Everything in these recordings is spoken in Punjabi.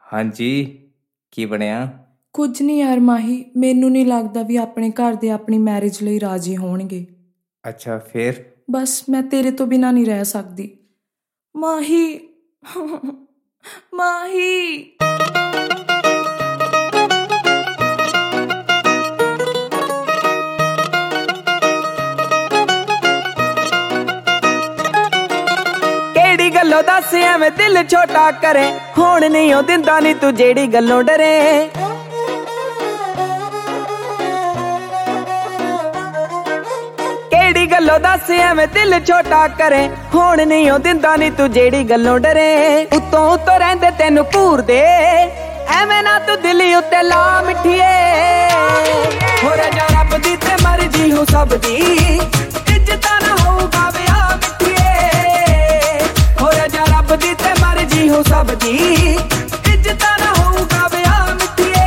ਹਾਂਜੀ, ਕੀ ਬਣਿਆ? ਕੁਝ ਨਹੀਂ ਯਾਰ ਮਾਹੀ, ਮੈਨੂੰ ਨਹੀਂ ਲੱਗਦਾ ਵੀ ਆਪਣੇ ਘਰ ਦੇ ਆਪਣੀ ਮੈਰਿਜ ਲਈ ਰਾਜ਼ੀ ਹੋਣਗੇ। ਅੱਛਾ, ਫਿਰ? ਬਸ ਮੈਂ ਤੇਰੇ ਤੋਂ ਬਿਨਾਂ ਨਹੀਂ ਰਹਿ ਸਕਦੀ ਮਾਹੀ। ਮਾਹੀ। ਕਿਹੜੀ ਗੱਲੋਂ ਦੱਸ ਐਵੇਂ ਦਿਲ ਛੋਟਾ ਕਰੇ, ਹੁਣ ਨਹੀਂ ਉਹ ਦਿੰਦਾ ਨੀ ਤੂੰ ਜਿਹੜੀ ਗੱਲੋਂ ਡਰੇ। ਕਿਹੜੀ ਗੱਲੋਂ ਦੱਸ ਐਵੇਂ ਦਿਲ ਛੋਟਾ ਕਰੇ, ਹੁਣ ਨਹੀਂ ਉਹ ਦਿੰਦਾ ਨੀ ਤੂੰ ਜਿਹੜੀ ਗੱਲੋਂ ਡਰੇ। ਉੱਤੋਂ ਉੱਤੋਂ ਰਹਿੰਦੇ ਤੈਨੂੰ ਘੂਰਦੇ, ਐਵੇਂ ਨਾ ਤੂੰ ਦਿਲ ਉੱਤੇ ਲਾ ਮਿੱਠੀਏ। ਹੋਰ ਜਾ ਰੱਬ ਦੀ ਤੇ ਮਰਜ਼ੀ ਹੋ ਸਭ ਦੀ, ਇੱਜ਼ਤਾਂ ਨਾ ਹੋਊਗਾ ਵਿਆਹ ਮਿੱਠੀਏ। ਹੋਰ ਜਾ ਰੱਬ ਦੀ ਤੇ ਮਰਜ਼ੀ ਹੋ ਸਭ ਦੀ, ਇੱਜ਼ਤਾਂ ਨਾ ਹੋਊਗਾ ਵਿਆਹ ਮਿੱਠੀਏ।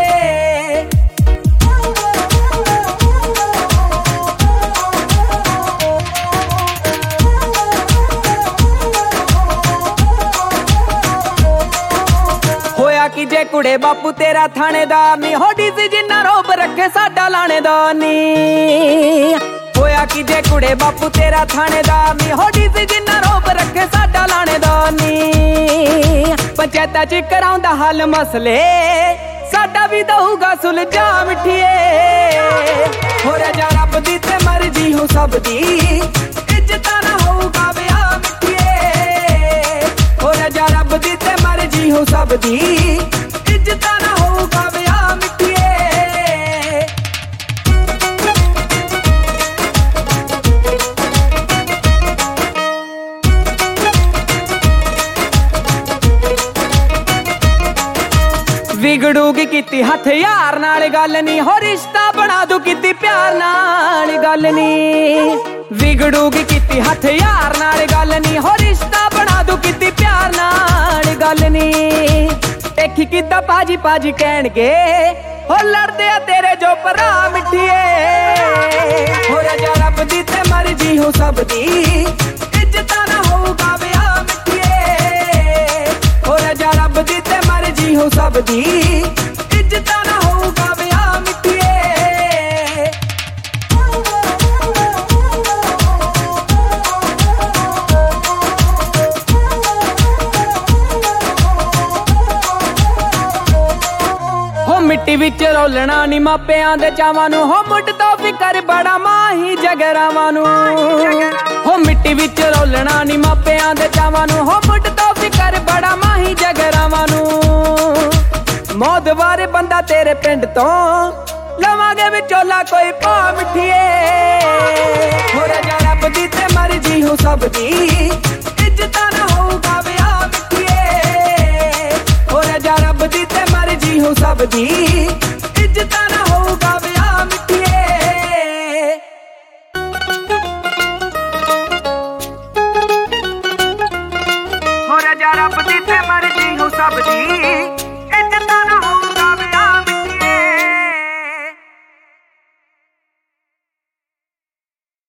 ਹੋਇਆ ਕਿ ਜੇ ਕੁੜੇ ਬਾਪੂ ਤੇਰਾ ਥਾਣੇਦਾਰ ਨੀ, ਹੋਡੀ ਸੀ ਜਿੰਨਾ ਰੋਬ ਰੱਖੇ ਸਾਡਾ ਲਾਣੇਦਾਰ ਨੀ। ਹੋਇਆ ਕਿ ਜੇ ਕੁੜੇ ਬਾਪੂ ਤੇਰਾ ਥਾਣੇਦਾਰ ਨੀ, ਹੋਡੀ ਸੀ ਜਿੰਨਾ ਰੋਬ ਰੱਖੇ ਸਾਡਾ ਲਾਣੇਦਾਰ ਨੀ। ਪੰਚਾਇਤਾਂ ਚ ਕਰਾਉਂਦਾ ਹੱਲ ਮਸਲੇ, ਸਾਡਾ ਵੀ ਦਊਗਾ ਸੁਲਝਾ ਮਿੱਠੀਏ। ਹੋਰ ਜਾ ਰੱਬ ਦੀ ਤੇ ਮਰਜ਼ੀ ਹੋ ਸਭ ਦੀ, ਇੱਜ਼ਤਾਂ ਨਾ ਹੋਊਗਾ ਵਿਆਹ ਮਿੱਠੀਏ। ਹੋਰ ਜਾ ਰੱਬ ਦੀ ਤੇ ਮਰਜ਼ੀ ਹੋ ਸਭ ਦੀ, ਇੱਜ਼ਤਾਂ ਨਾ ਹੋਊਗਾ ਵਿਆਹ ਮਿੱਠੀਏ। ਵਿਗੜੂਗੀ ਕੀਤੀ ਹਥਿਆਰ ਨਾਲ ਗੱਲ ਨੀ, ਹੋ ਰਿਸ਼ਤਾ ਬਣਾ ਦੂ ਕੀਤੀ ਪਿਆਰ ਨਾਲ ਗੱਲ ਨੀ। ਵਿਗੜੂਗੀ ਕੀਤੀ ਹਥਿਆਰ ਨਾਲ ਗੱਲ ਨੀ, ਹੋ ਰਿਸ਼ਤਾ ਬਣਾ ਦੂ ਕੀਤੀ ਪਿਆਰ ਨਾਲ ਗੱਲ ਨੀ। ਦੇਖੀ ਕਿੱਦਾਂ ਪਾਜੀ ਪਾਜੀ ਕਹਿਣਗੇ, ਹੋ ਲੜਦੇ ਆ ਤੇਰੇ ਜੋ ਭਰਾ ਮਿੱਠੀਏ। ਹੋਰ ਜਾ ਰੱਬ ਦੀ ਤੇ ਮਰਜ਼ੀ ਹੋ ਸਭ ਦੀ, ਇੱਜ਼ਤਾਂ ਨਾ ਹੋਊਗਾ ਵਿਆਹ ਮਿੱਠੀਏ। ਹੋਰ ਜਾ ਰੱਬ ਦੀ ਤੇ ਮਰਜ਼ੀ ਹੋ ਸਭ ਦੀ, ਇੱਜ਼ਤਾਂ ਨਾ ਹੋਊਗਾ ਵਿਆਹ ਮਿੱਠੀਏ। ਹੋ ਮਿੱਟੀ ਵਿੱਚ ਰੋਲਣਾ ਨੀ ਮਾਪਿਆਂ ਦੇ ਚਾਵਾਂ ਨੂੰ, ਹੋ ਮੁੱਢ ਤੋਂ ਫਿਕਰ ਬੜਾ ਮਾਹੀ ਜਗਰਾਵਾਂ ਨੂੰ। ਹੋ ਮਿੱਟੀ ਵਿੱਚ ਰੋਲਣਾ ਨੀ ਮਾਪਿਆਂ ਦੇ ਚਾਵਾਂ ਨੂੰ, ਹੋ ਮੁੱਢ ਤੋਂ ਫਿਕਰ ਬੜਾ ਮਾਹੀ ਜਗਰਾਵਾਂ ਨੂੰ। ਮੌਦਵਾਰ ਬੰਦਾ ਤੇਰੇ ਪਿੰਡ ਤੋਂ, ਲਵਾਂਗੇ ਵਿਚੋਲਾ ਕੋਈ ਪਾ ਮਿੱਠੀਏ। ਹੋਰ ਜਾ ਰੱਬ ਦੀ ਤੇ ਮਰਜ਼ੀ ਹੋ ਸਭ ਦੀ, ਇੱਜ਼ਤਾਂ ਨਾ ਹੋਊਗਾ ਵਿਆਹ ਮਿੱਠੀਏ। ਹੋਰ ਜਾ ਰੱਬ ਦੀ ਤੇ ਮਰਜ਼ੀ ਹੋ ਸਭ ਦੀ, ਇੱਜ਼ਤਾਂ ਨਾ ਹੋਊਗਾ ਵਿਆਹ ਮਿੱਠੀਏ। ਹੋਰ ਜਾ ਰੱਬ ਦੀ ਤੇ ਮਰਜ਼ੀ ਹੋ ਸਭ ਦੀ,